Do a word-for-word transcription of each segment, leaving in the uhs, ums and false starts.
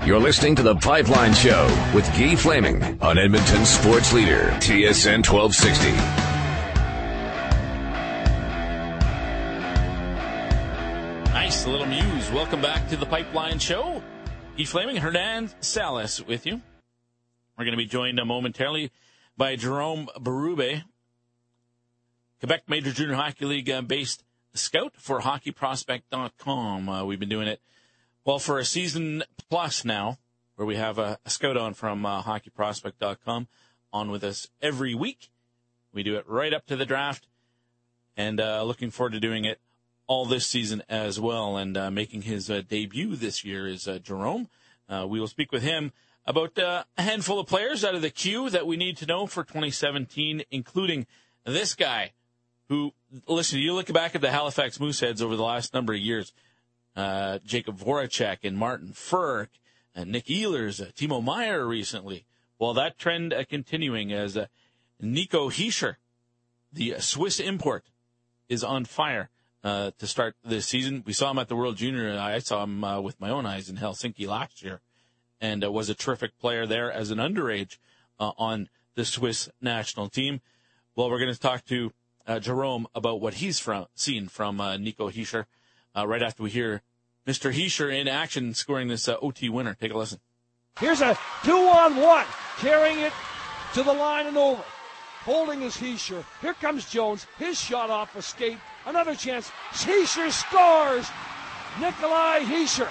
You're listening to The Pipeline Show with Guy Flaming on Edmonton Sports Leader, T S N twelve sixty. Nice, a little muse. Welcome back to The Pipeline Show. Guy Flaming, Hernan Salas with you. We're going to be joined momentarily by Jerome Berube, Quebec Major Junior Hockey League uh, based scout for hockey prospect dot com. Uh, we've been doing it, well, for a season plus now, where we have a, a scout on from uh, hockey prospect dot com on with us every week. We do it right up to the draft, and uh, looking forward to doing it all this season as well. And uh, making his uh, debut this year is uh, Jerome. Uh, we will speak with him about uh, a handful of players out of the queue that we need to know for twenty seventeen, including this guy who, listen, you look back at the Halifax Mooseheads over the last number of years, uh, Jacob Voracek and Martin Frk, and Nick Ehlers, uh, Timo Meier recently. Well, that trend uh, continuing as uh, Nico Hischier, the Swiss import, is on fire uh, to start this season. We saw him at the World Junior. I saw him uh, with my own eyes in Helsinki last year, and uh, was a terrific player there as an underage uh, on the Swiss national team. Well, we're going to talk to uh, Jerome about what he's from, seen from uh, Nico Hischier uh, right after we hear Mister Hischier in action scoring this uh, O T winner. Take a listen. Here's a two-on-one, carrying it to the line and over. Holding is Hischier. Here comes Jones. His shot off a skate. Another chance. Hischier scores. Nikolai Hischier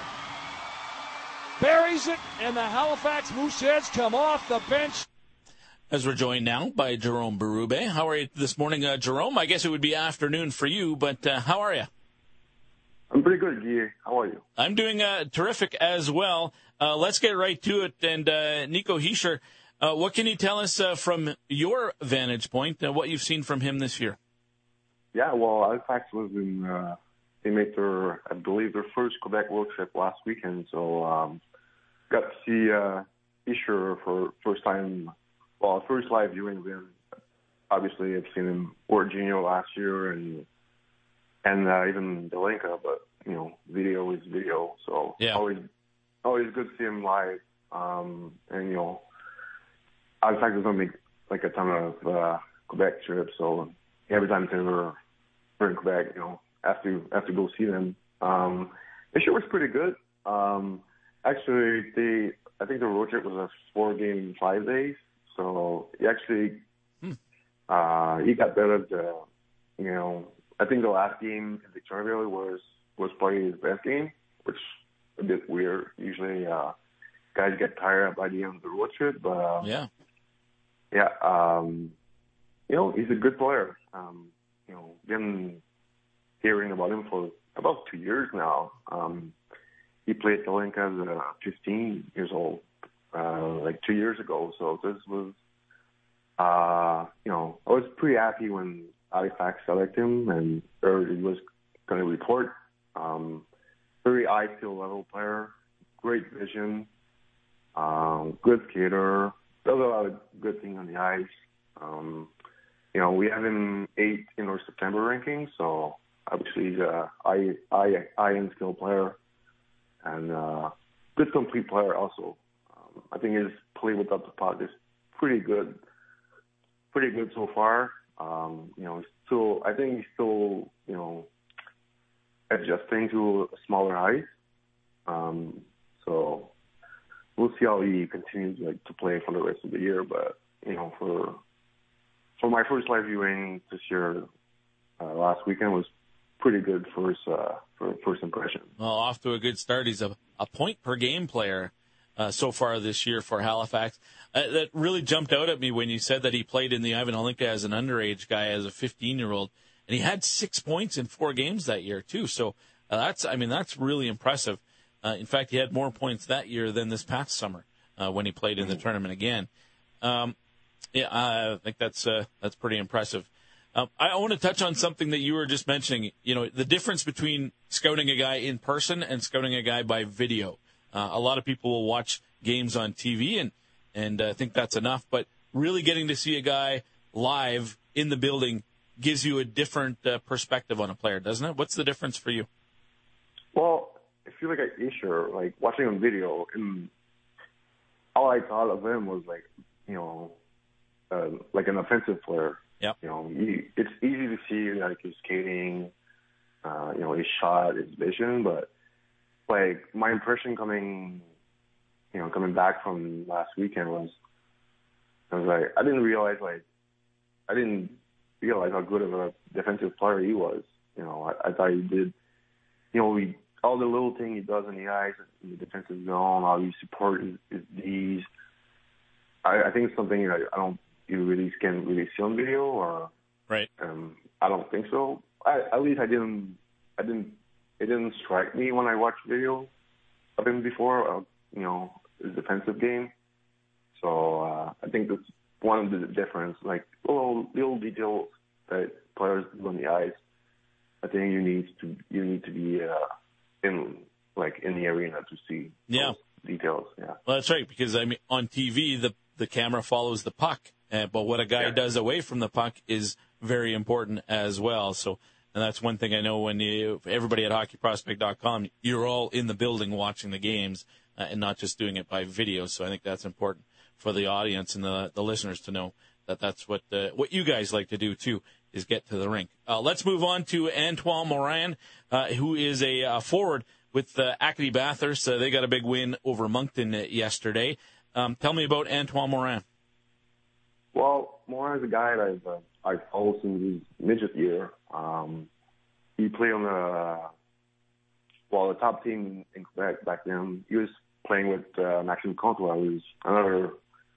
buries it, and the Halifax Mooseheads come off the bench. As we're joined now by Jerome Berube. How are you this morning, uh, Jerome? I guess it would be afternoon for you, but uh, how are you? I'm pretty good, Guy. How are you? I'm doing uh, terrific as well. Uh, let's get right to it. And uh, Nico Hischier, uh, what can you tell us uh, from your vantage point, uh, what you've seen from him this year? Yeah, well, Halifax was in, uh, they made their, I believe, their first Quebec work trip last weekend. So um, got to see uh, Hischier for first time, well, first live viewing of him. Obviously, I've seen him World Junior last year and and uh, even Delinka, but, you know, video is video. So yeah. always always good to see him live. Um, and, you know, Halifax doesn't make, like, a ton of uh, Quebec trips, so every time we're, we're in Quebec, you know, have to, have to go see them. Um, the show was pretty good. Um, actually, they, I think the road trip was a four-game, five days. So he actually, hmm. uh, he got better. The, you know, I think the last game in Victoriaville was was probably his best game, which is a bit weird. Usually, uh, guys get tired by the end of the road trip, but uh, yeah, yeah, um, you know, he's a good player. Um, you know, been hearing about him for about two years now. Um, he played the link as uh, fifteen years old. Uh, like two years ago. So this was, uh, you know, I was pretty happy when Halifax selected him and or he was going to report. Um, very high skill level player, great vision, um, good skater, does a lot of good things on the ice. Um, you know, we have him eighth in our September rankings, so obviously he's a high, high, high end skill player and uh, good complete player also. I think his play without the puck is pretty good, pretty good so far. Um, you know, he's still, I think he's still, you know, adjusting to a smaller ice. Um, so we'll see how he continues like to play for the rest of the year. But you know, for for my first live viewing this year, uh, last weekend was pretty good first uh, for first impression. Well, off to a good start. He's a, a point per game player. Uh, so far this year for Halifax. Uh, that really jumped out at me when you said that he played in the Ivan Holinka as an underage guy, as a fifteen-year-old, and he had six points in four games that year too. So uh, that's, I mean, that's really impressive. Uh, in fact, he had more points that year than this past summer uh, when he played in the tournament again. Um, yeah, I think that's uh, that's pretty impressive. Um, I, I want to touch on something that you were just mentioning. You know, the difference between scouting a guy in person and scouting a guy by video. Uh, a lot of people will watch games on T V and and uh, think that's enough, but really getting to see a guy live in the building gives you a different uh, perspective on a player, doesn't it? What's the difference for you? Well, I feel like I Hischier, like watching on video, and all I thought of him was like, you know, uh, like an offensive player. Yep. You know, he, it's easy to see like his skating, uh, you know, his shot, his vision, but like my impression coming, you know, coming back from last weekend was, I was like, I didn't realize like, I didn't realize how good of a defensive player he was. You know, I, I thought he did, you know, he, all the little thing he does in the ice, in the defensive zone, how he support his, his D's. I, I think it's something that I don't, you really can really see on video, or right. Um, I don't think so. I, at least I didn't, I didn't, it didn't strike me when I watched video of him before, uh, you know, his defensive game. So uh, I think that's one of the difference, like little little details that players do on the ice. I think you need to you need to be uh, in like in the arena to see yeah. those details. Yeah, well, that's right, because I mean on T V the the camera follows the puck, uh, but what a guy yeah. does away from the puck is very important as well. So, and that's one thing I know when you everybody at hockey prospect dot com, you're all in the building watching the games uh, and not just doing it by video. So I think that's important for the audience and the the listeners to know that that's what uh, what you guys like to do too, is get to the rink. Uh, let's move on to Antoine Morin, uh, who is a uh, forward with uh, Acadie Bathurst. Uh, they got a big win over Moncton uh, yesterday. Um, tell me about Antoine Morin. Well, Morin is a guy that I've, uh, I've followed since his midget year. Um, he played on the, well, the top team in Quebec back then. He was playing with uh, Maxime Comtois, who's another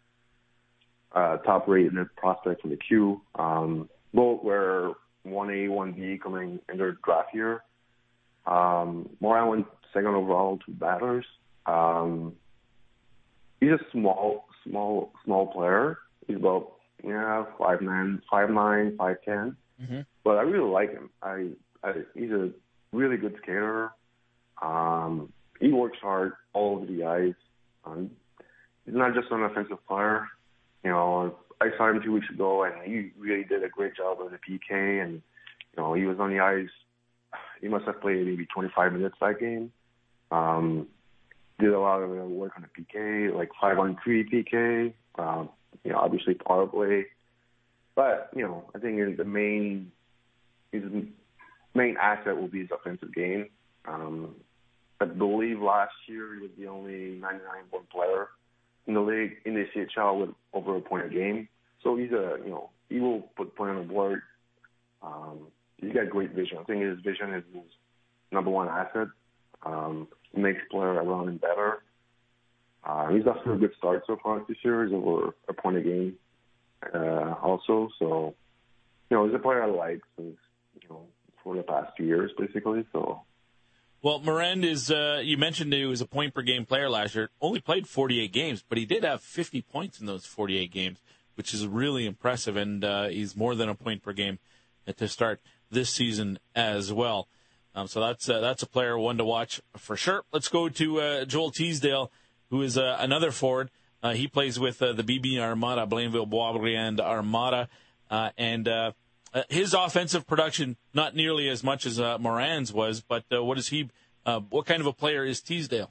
uh, top-rated prospect from the Q. Um, both were one A, one B coming in their draft year. Um, Morin went second overall to Bathurst. Um, he's a small, small, small player. He's about yeah five nine, five nine, five ten. Mm-hmm. But I really like him. I, I he's a really good skater. Um, he works hard all over the ice. Um, he's not just an offensive player. You know, I saw him two weeks ago, and he really did a great job with the P K. And you know, he was on the ice. He must have played maybe twenty-five minutes that game. Um, did a lot of work on the P K, like five on three P K. Um, you know, obviously power play. But you know, I think the main his main asset will be his offensive game. Um, I believe last year he was the only ninety-nine point player in the league in the C H L with over a point a game. So he's a, you know, he will put point on the board. Um, he's got great vision. I think his vision is his number one asset. Um, he makes player around him better. Uh, he's off to a good start so far this year. He's over a point a game uh, also. So, you know, he's a player I like since, you know, for the past few years, basically. So. Well, Morin is, uh, you mentioned he was a point-per-game player last year. Only played forty-eight games, but he did have fifty points in those forty-eight games, which is really impressive, and uh, he's more than a point per game to start this season as well. Um, so that's uh, that's a player, one to watch for sure. Let's go to uh, Joel Teasdale, who is uh, another forward. Uh, he plays with uh, the B B Armada, Blainville Boisbriand Armada, uh, and uh, Uh, his offensive production, not nearly as much as uh, Morin's was, but uh, what is he? Uh, what kind of a player is Teasdale?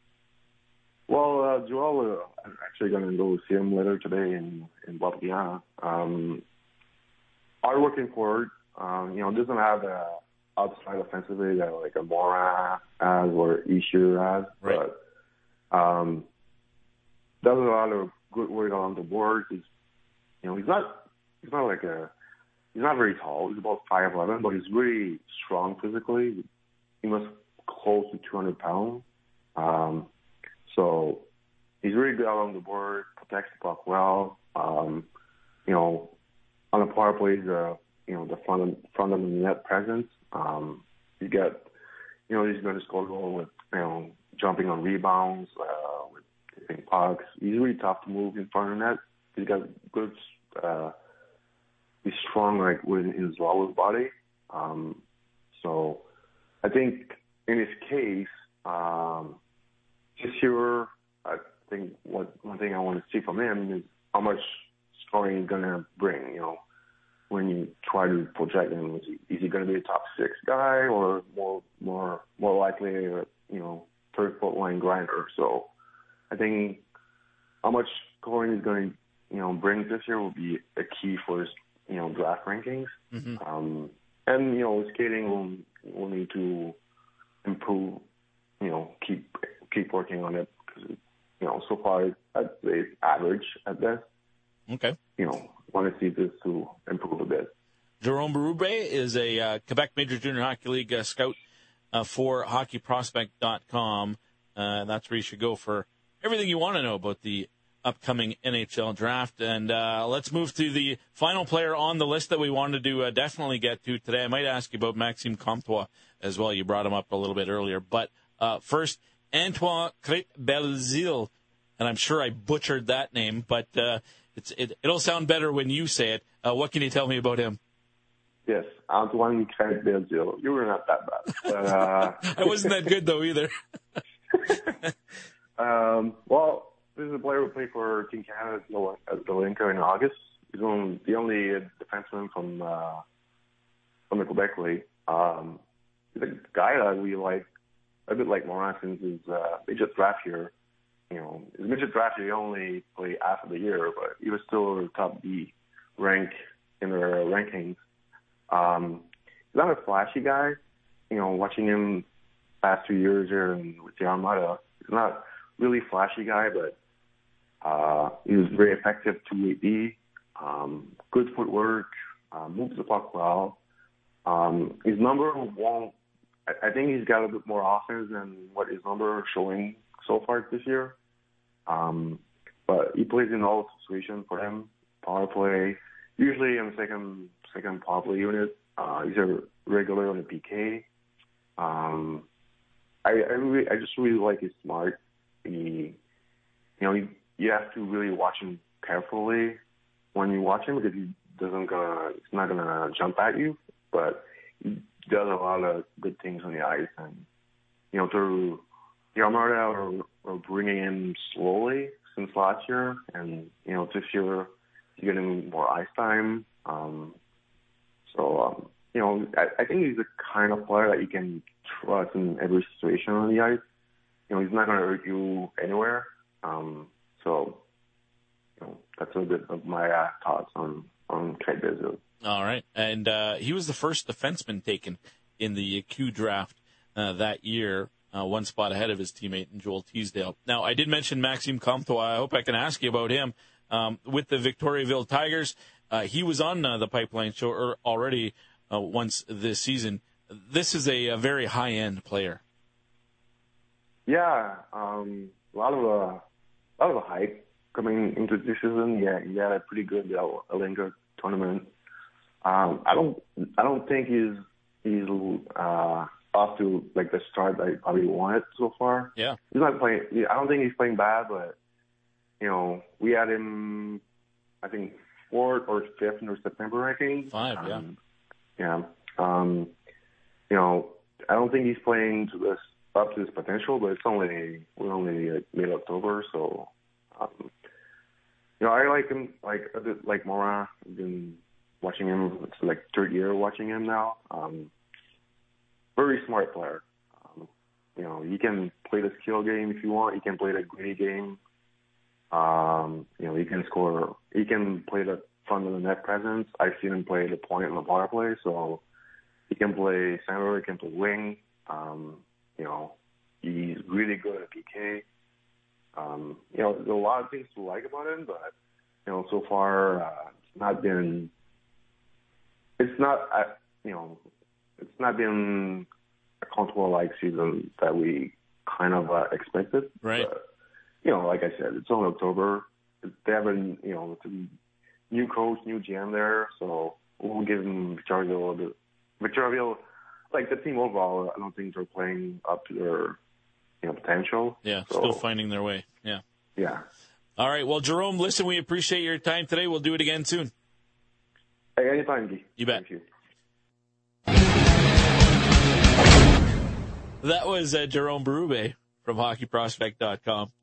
Well, uh, Joel, uh, I'm actually going to go see him later today in in Boisbriand. Um, our working forward, um, you know, doesn't have a outside offensively that like a Morin has or Ishier has, right. but um, does a lot of good work on the board. He's, you know, he's not he's not like a He's not very tall. He's about five eleven, but he's really strong physically. He must close to two hundred pounds. Um, so he's really good out on the board, protects the puck well. Um, you know, on the power play, he's uh, you know, the front of, front of the net presence. Um, he's got, you know, he's going to score a goal with, you know, jumping on rebounds, uh, with hitting pucks. He's really tough to move in front of the net. He's got good, uh, he's strong, like, with his lower body. Um, so I think in his case, um, this year, I think what one thing I want to see from him is how much scoring he's going to bring, you know, when you try to project him. Is he, is he going to be a top six guy or more more, more likely a, you know, third foot line grinder? So I think how much scoring he's going to, you know, bring this year will be a key for his, you know, draft rankings. Mm-hmm. Um, and, you know, skating will, will need to improve, you know, keep keep working on it. Because, you know, so far, I'd say it's average at best. Okay. You know, want to see this to improve a bit. Jerome Berube is a uh, Quebec Major Junior Hockey League uh, scout uh, for hockey prospect dot com. Uh, that's where you should go for everything you want to know about the upcoming N H L draft. And uh, let's move to the final player on the list that we wanted to uh, definitely get to today. I might ask you about Maxime Comtois as well. You brought him up a little bit earlier. But uh, first, Antoine Crête-Belzile, and I'm sure I butchered that name, but uh, it's, it, it'll sound better when you say it. Uh, what can you tell me about him? Yes, Antoine Crête-Belzile. You were not that bad. But, uh... I wasn't that good, though, either. um, well, this is a player who played for Team Canada at Dalinka in August. He's one, the only defenseman from uh, from the Quebec League. Um, he's a guy that we like, a bit like Morin since his uh, midget draft year. You know, his midget draft year, he only played half of the year, but he was still top B rank in their rankings. Um, he's not a flashy guy. You know, watching him past two years here in, with the Armada, he's not really flashy guy, but uh, he was very effective two-way D, um, good footwork, uh, moves the puck well. Um, his number won't, I, I think he's got a bit more offense than what his number is showing so far this year. Um, but he plays in all situations for him. Power play, usually in the second, second power play unit. Uh, he's a regular on the P K. Um, I, I, really, I just really like his smart. He, you know, he, you have to really watch him carefully when you watch him because he doesn't gonna, he's not gonna jump at you, but he does a lot of good things on the ice. And, you know, through the Armada are, are bringing him slowly since last year. And, you know, this year he's getting more ice time. Um, so, um, you know, I, I think he's the kind of player that you can trust in every situation on the ice. You know, he's not going to hurt you anywhere. Um, so, you know, that's a bit of my uh, thoughts on, on Crête-Belzile. All right. And uh, he was the first defenseman taken in the Q draft uh, that year, uh, one spot ahead of his teammate Joel Teasdale. Now, I did mention Maxime Comtois. I hope I can ask you about him. Um, with the Victoriaville Tigers, uh, he was on uh, the Pipeline Show already uh, once this season. This is a, a very high-end player. Yeah, um, a lot of uh, a lot of hype coming into this season. Yeah, he had a pretty good uh, Alinka tournament. Um, I don't, I don't think he's he's uh, off to like the start that he probably wanted so far. Yeah, he's not playing. I don't think he's playing bad, but you know, we had him, I think fourth or fifth in the September ranking. Five, yeah, um, yeah. Um, you know, I don't think he's playing to this. Up to his potential, but it's only we're only like mid-October, so um, you know I like him like a bit like Morin. I've been watching him. It's like third year watching him now. Um, very smart player. Um, you know he can play the skill game if you want. He can play the gritty game. Um, you know he can score. He can play the front of the net presence. I've seen him play the point and the power play, so he can play center. He can play wing. Um, You know, he's really good at P K. Um, you know, there's a lot of things to like about him, but, you know, so far, uh, it's not been, it's not, uh, you know, it's not been a Comtois-like season that we kind of uh, expected. Right. But, you know, like I said, it's only October. They haven't, you know, it's a new coach, new G M there, so we'll give him Victoriaville a bit. Victoriaville, like the team overall, I don't think they're playing up to their, you know, potential. Yeah, so, still finding their way. Yeah. Yeah. All right. Well, Jerome, listen, we appreciate your time today. We'll do it again soon. Hey, anytime, Guy. You bet. Thank you. That was uh, Jerome Berube from hockey prospect dot com.